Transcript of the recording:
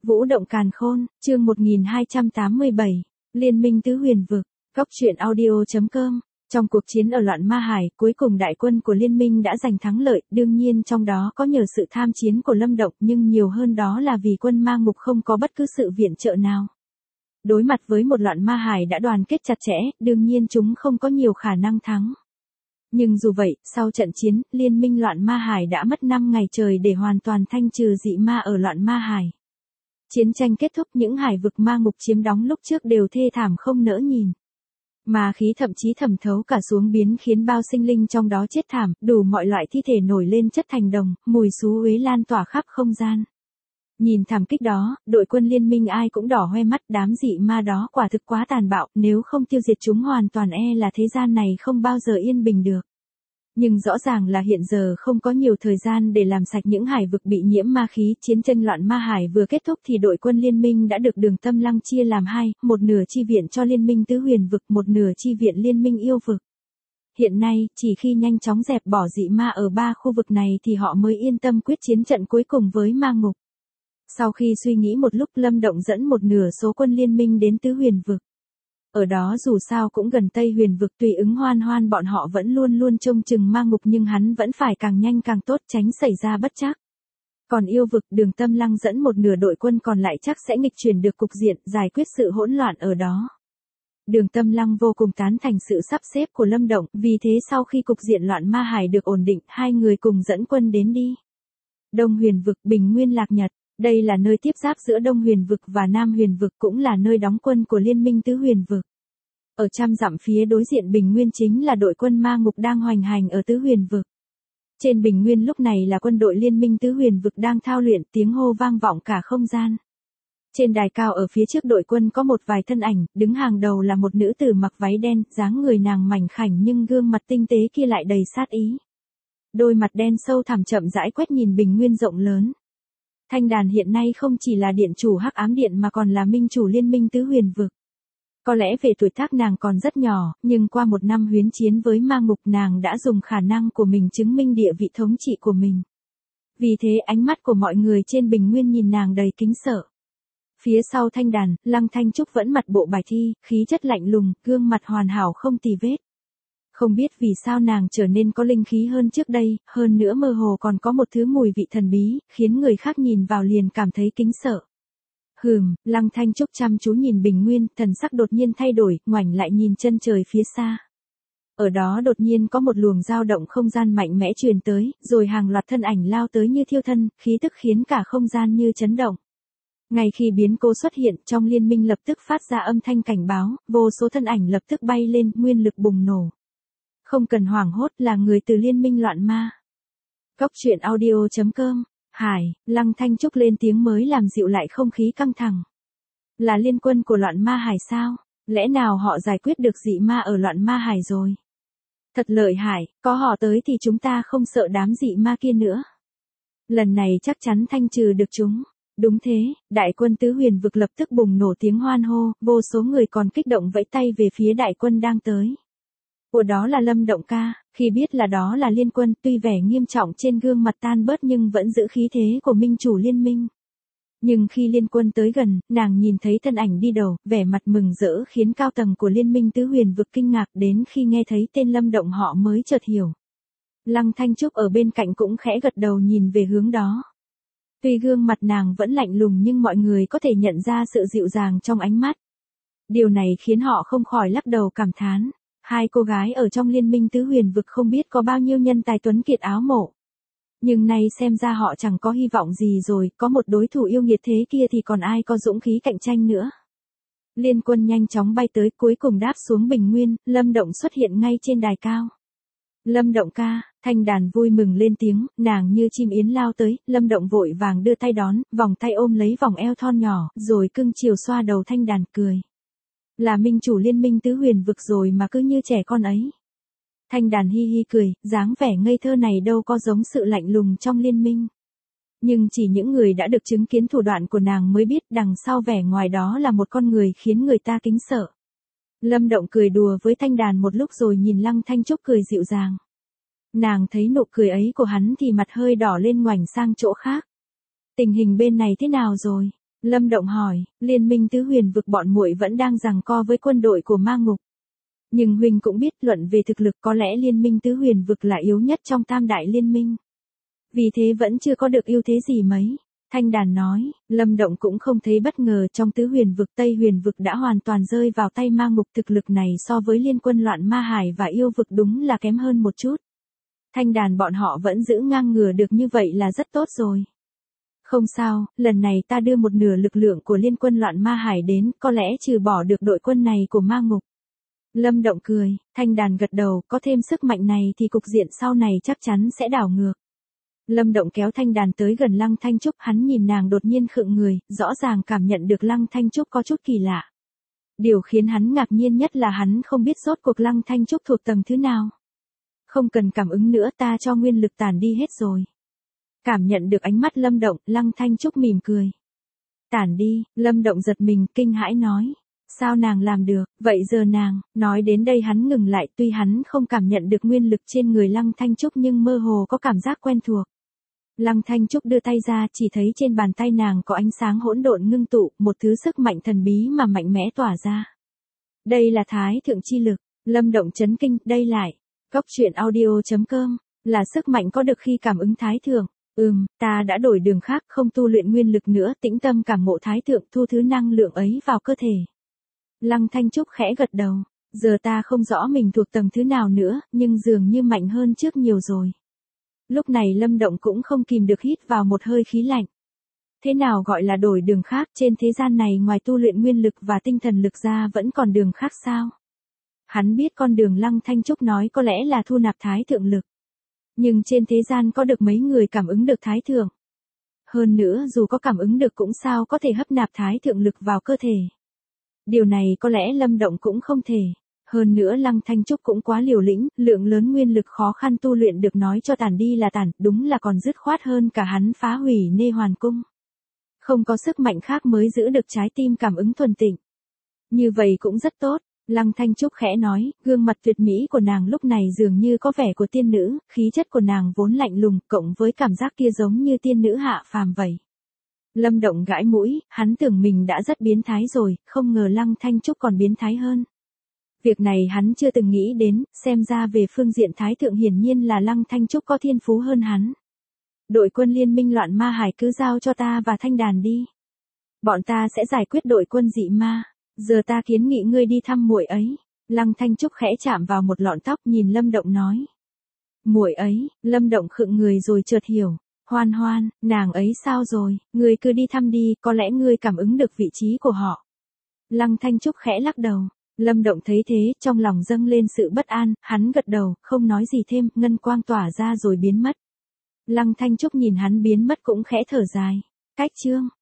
Vũ động càn khôn, chương 1287, Liên minh tứ huyền vực, góc truyện audio.com. Trong cuộc chiến ở loạn Ma Hải, cuối cùng đại quân của liên minh đã giành thắng lợi, đương nhiên trong đó có nhờ sự tham chiến của Lâm Động, nhưng nhiều hơn đó là vì quân Ma Ngục không có bất cứ sự viện trợ nào. Đối mặt với một loạn Ma Hải đã đoàn kết chặt chẽ, đương nhiên chúng không có nhiều khả năng thắng. Nhưng dù vậy, sau trận chiến, liên minh loạn Ma Hải đã mất 5 ngày trời để hoàn toàn thanh trừ dị ma ở loạn Ma Hải. Chiến tranh kết thúc, những hải vực ma ngục chiếm đóng lúc trước đều thê thảm không nỡ nhìn. Ma khí thậm chí thẩm thấu cả xuống biến khiến bao sinh linh trong đó chết thảm, đủ mọi loại thi thể nổi lên chất thành đồng, mùi xú uế lan tỏa khắp không gian. Nhìn thảm kích đó, đội quân liên minh ai cũng đỏ hoe mắt, đám dị ma đó quả thực quá tàn bạo, nếu không tiêu diệt chúng hoàn toàn là thế gian này không bao giờ yên bình được. Nhưng rõ ràng là hiện giờ không có nhiều thời gian để làm sạch những hải vực bị nhiễm ma khí. Chiến tranh loạn Ma Hải vừa kết thúc thì đội quân liên minh đã được Đường Tâm Lăng chia làm hai, một nửa chi viện cho liên minh tứ huyền vực, một nửa chi viện liên minh yêu vực. Hiện nay, chỉ khi nhanh chóng dẹp bỏ dị ma ở 3 khu vực này thì họ mới yên tâm quyết chiến trận cuối cùng với ma ngục. Sau khi suy nghĩ một lúc, Lâm Động dẫn một nửa số quân liên minh đến tứ huyền vực. Ở đó dù sao cũng gần Tây huyền vực, tùy ứng Hoan Hoan bọn họ vẫn luôn luôn trông chừng ma ngục, nhưng hắn vẫn phải càng nhanh càng tốt, tránh xảy ra bất trắc. Còn yêu vực, Đường Tâm Lăng dẫn một nửa đội quân còn lại chắc sẽ nghịch chuyển được cục diện, giải quyết sự hỗn loạn ở đó. Đường Tâm Lăng vô cùng tán thành sự sắp xếp của Lâm Động, vì thế sau khi cục diện loạn Ma Hải được ổn định, hai người cùng dẫn quân đến đi. Đông huyền vực, Bình Nguyên Lạc Nhật. Đây là nơi tiếp giáp giữa Đông huyền vực và Nam huyền vực, cũng là nơi đóng quân của liên minh tứ huyền vực. Ở trăm dặm phía đối diện Bình Nguyên chính là đội quân ma ngục đang hoành hành ở tứ huyền vực. Trên Bình Nguyên lúc này là quân đội liên minh tứ huyền vực đang thao luyện, tiếng hô vang vọng cả không gian. Trên đài cao ở phía trước đội quân có một vài thân ảnh, đứng hàng đầu là một nữ tử mặc váy đen, dáng người nàng mảnh khảnh nhưng gương mặt tinh tế kia lại đầy sát ý. Đôi mặt đen sâu thẳm chậm rãi quét nhìn Bình Nguyên rộng lớn. Thanh Đàn hiện nay không chỉ là điện chủ Hắc Ám Điện mà còn là minh chủ liên minh tứ huyền vực. Có lẽ về tuổi tác nàng còn rất nhỏ, nhưng qua một năm huyến chiến với ma ngục nàng đã dùng khả năng của mình chứng minh địa vị thống trị của mình. Vì thế ánh mắt của mọi người trên Bình Nguyên nhìn nàng đầy kính sợ. Phía sau Thanh Đàn, Lăng Thanh Trúc vẫn mặt bộ bài thi, khí chất lạnh lùng, gương mặt hoàn hảo không tì vết. Không biết vì sao nàng trở nên có linh khí hơn trước đây, hơn nữa mơ hồ còn có một thứ mùi vị thần bí, khiến người khác nhìn vào liền cảm thấy kính sợ. Lăng Thanh Trúc chăm chú nhìn Bình Nguyên, thần sắc đột nhiên thay đổi, ngoảnh lại nhìn chân trời phía xa. Ở đó đột nhiên có một luồng dao động không gian mạnh mẽ truyền tới, rồi hàng loạt thân ảnh lao tới như thiêu thân, khí tức khiến cả không gian như chấn động. Ngay khi biến cố xuất hiện, trong liên minh lập tức phát ra âm thanh cảnh báo, vô số thân ảnh lập tức bay lên, nguyên lực bùng nổ. Không cần hoảng hốt, là người từ liên minh loạn ma. Góc truyện audio.com. Lăng Thanh Trúc lên tiếng mới làm dịu lại không khí căng thẳng. Là liên quân của loạn Ma Hải sao? Lẽ nào họ giải quyết được dị ma ở loạn Ma Hải rồi? Thật lợi hại, có họ tới thì chúng ta không sợ đám dị ma kia nữa. Lần này chắc chắn thanh trừ được chúng. Đúng thế, đại quân tứ huyền vực lập tức bùng nổ tiếng hoan hô, vô số người còn kích động vẫy tay về phía đại quân đang tới. Của đó là Lâm Động ca, khi biết là đó là liên quân, tuy vẻ nghiêm trọng trên gương mặt tan bớt nhưng vẫn giữ khí thế của minh chủ liên minh. Nhưng khi liên quân tới gần, nàng nhìn thấy thân ảnh đi đầu, vẻ mặt mừng rỡ khiến cao tầng của liên minh tứ huyền vực kinh ngạc, đến khi nghe thấy tên Lâm Động họ mới chợt hiểu. Lăng Thanh Trúc ở bên cạnh cũng khẽ gật đầu nhìn về hướng đó. Tuy gương mặt nàng vẫn lạnh lùng nhưng mọi người có thể nhận ra sự dịu dàng trong ánh mắt. Điều này khiến họ không khỏi lắc đầu cảm thán. Hai cô gái ở trong liên minh tứ huyền vực không biết có bao nhiêu nhân tài tuấn kiệt áo mộ. Nhưng nay xem ra họ chẳng có hy vọng gì rồi, có một đối thủ yêu nghiệt thế kia thì còn ai có dũng khí cạnh tranh nữa. Liên quân nhanh chóng bay tới, cuối cùng đáp xuống Bình Nguyên, Lâm Động xuất hiện ngay trên đài cao. Lâm Động ca, Thanh Đàn vui mừng lên tiếng, nàng như chim yến lao tới, Lâm Động vội vàng đưa tay đón, vòng tay ôm lấy vòng eo thon nhỏ, rồi cưng chiều xoa đầu Thanh Đàn cười. Là minh chủ liên minh tứ huyền vực rồi mà cứ như trẻ con ấy. Thanh Đàn hi hi cười, dáng vẻ ngây thơ này đâu có giống sự lạnh lùng trong liên minh. Nhưng chỉ những người đã được chứng kiến thủ đoạn của nàng mới biết đằng sau vẻ ngoài đó là một con người khiến người ta kính sợ. Lâm Động cười đùa với Thanh Đàn một lúc rồi nhìn Lăng Thanh Trúc cười dịu dàng. Nàng thấy nụ cười ấy của hắn thì mặt hơi đỏ lên, ngoảnh sang chỗ khác. Tình hình bên này thế nào rồi? Lâm Động hỏi, Liên minh tứ huyền vực bọn muội vẫn đang giằng co với quân đội của ma ngục. Nhưng huynh cũng biết luận về thực lực có lẽ liên minh tứ huyền vực là yếu nhất trong tam đại liên minh. Vì thế vẫn chưa có được ưu thế gì mấy. Thanh Đàn nói, Lâm Động cũng không thấy bất ngờ trong tứ huyền vực Tây huyền vực đã hoàn toàn rơi vào tay ma ngục, thực lực này so với liên quân loạn ma hải và yêu vực đúng là kém hơn một chút. Thanh Đàn bọn họ vẫn giữ ngang ngửa được như vậy là rất tốt rồi. Không sao, lần này ta đưa một nửa lực lượng của liên quân loạn ma hải đến, có lẽ trừ bỏ được đội quân này của ma ngục. Lâm Động cười, Thanh Đàn gật đầu, có thêm sức mạnh này thì cục diện sau này chắc chắn sẽ đảo ngược. Lâm Động kéo Thanh Đàn tới gần Lăng Thanh Trúc, hắn nhìn nàng đột nhiên khựng người, rõ ràng cảm nhận được Lăng Thanh Trúc có chút kỳ lạ. Điều khiến hắn ngạc nhiên nhất là hắn không biết rốt cuộc Lăng Thanh Trúc thuộc tầng thứ nào. Không cần cảm ứng nữa, ta cho nguyên lực tản đi hết rồi. Cảm nhận được ánh mắt Lâm Động, Lăng Thanh Trúc mỉm cười. Tản đi, Lâm Động giật mình, kinh hãi nói. Sao nàng làm được, vậy giờ nàng, nói đến đây hắn ngừng lại, tuy hắn không cảm nhận được nguyên lực trên người Lăng Thanh Trúc nhưng mơ hồ có cảm giác quen thuộc. Lăng Thanh Trúc đưa tay ra, chỉ thấy trên bàn tay nàng có ánh sáng hỗn độn ngưng tụ, một thứ sức mạnh thần bí mà mạnh mẽ tỏa ra. Đây là thái thượng chi lực. Lâm Động chấn kinh, đây lại. Góc truyện audio.com, là sức mạnh có được khi cảm ứng thái thượng. Ta đã đổi đường khác, không tu luyện nguyên lực nữa, tĩnh tâm cảm ngộ thái thượng, thu thứ năng lượng ấy vào cơ thể. Lăng Thanh Trúc khẽ gật đầu, giờ ta không rõ mình thuộc tầng thứ nào nữa, nhưng dường như mạnh hơn trước nhiều rồi. Lúc này Lâm Động cũng không kìm được hít vào một hơi khí lạnh. Thế nào gọi là đổi đường khác, trên thế gian này ngoài tu luyện nguyên lực và tinh thần lực ra vẫn còn đường khác sao? Hắn biết con đường Lăng Thanh Trúc nói có lẽ là thu nạp thái thượng lực. Nhưng trên thế gian có được mấy người cảm ứng được thái thượng. Hơn nữa dù có cảm ứng được cũng sao có thể hấp nạp thái thượng lực vào cơ thể. Điều này có lẽ Lâm Động cũng không thể. Hơn nữa Lăng Thanh Trúc cũng quá liều lĩnh, lượng lớn nguyên lực khó khăn tu luyện được nói cho tản đi là tản, đúng là còn dứt khoát hơn cả hắn phá hủy Nê Hoàn Cung. Không có sức mạnh khác mới giữ được trái tim cảm ứng thuần tịnh. Như vậy cũng rất tốt. Lăng Thanh Trúc khẽ nói, gương mặt tuyệt mỹ của nàng lúc này dường như có vẻ của tiên nữ, khí chất của nàng vốn lạnh lùng, cộng với cảm giác kia giống như tiên nữ hạ phàm vậy. Lâm Động gãi mũi, hắn tưởng mình đã rất biến thái rồi, không ngờ Lăng Thanh Trúc còn biến thái hơn. Việc này hắn chưa từng nghĩ đến, xem ra về phương diện thái thượng hiển nhiên là Lăng Thanh Trúc có thiên phú hơn hắn. Đội quân liên minh loạn ma hải cứ giao cho ta và Thanh Đàn đi. Bọn ta sẽ giải quyết đội quân dị ma. Giờ ta kiến nghị ngươi đi thăm muội ấy. Lăng Thanh Trúc khẽ chạm vào một lọn tóc, nhìn Lâm Động nói. Muội ấy, Lâm Động khựng người rồi chợt hiểu. Hoan Hoan, nàng ấy sao rồi, ngươi cứ đi thăm đi, có lẽ ngươi cảm ứng được vị trí của họ. Lăng Thanh Trúc khẽ lắc đầu. Lâm Động thấy thế, trong lòng dâng lên sự bất an, hắn gật đầu, không nói gì thêm, ngân quang tỏa ra rồi biến mất. Lăng Thanh Trúc nhìn hắn biến mất cũng khẽ thở dài. Cách chương